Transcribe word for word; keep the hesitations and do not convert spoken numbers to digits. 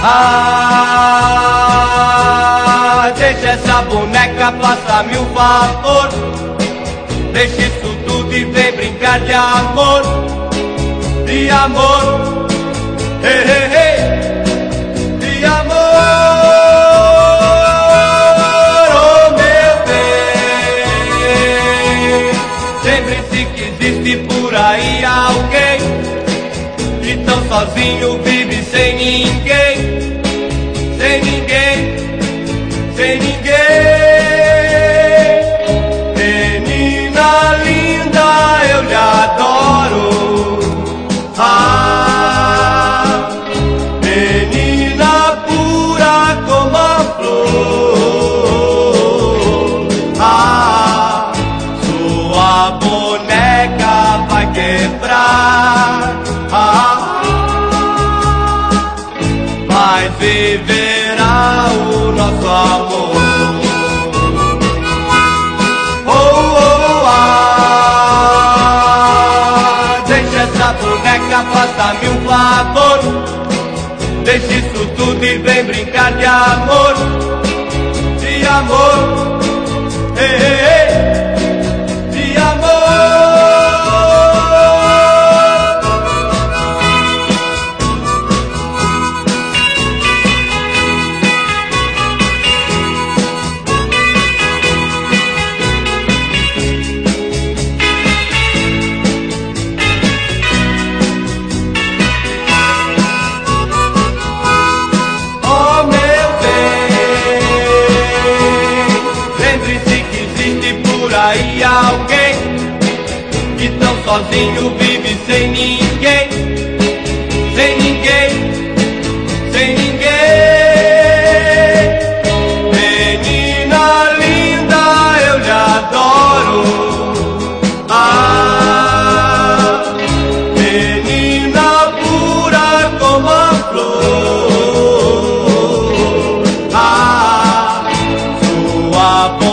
Ah, deixa essa boneca, faça-me um favor. Deixa isso tudo e vem brincar de amor. De amor, hey, hey, hey. De amor, oh meu bem. Lembre-se que existe por aí alguém que tão sozinho vive sem ninguém. Sem ninguém, sem ninguém. Menina linda, eu lhe adoro. Ah, menina pura como a flor. Ah, sua boneca vai quebrar. Ah, mas viverá o nosso amor. Oh, oh, ah, deixa essa boneca, faça-me um favor. Deixa isso tudo e vem brincar de amor. De amor, hey, hey, hey. De amor. Aí alguém que tão sozinho vive sem ninguém. Sem ninguém, sem ninguém. Menina linda, eu lhe adoro. Ah, menina pura como a flor. Ah, sua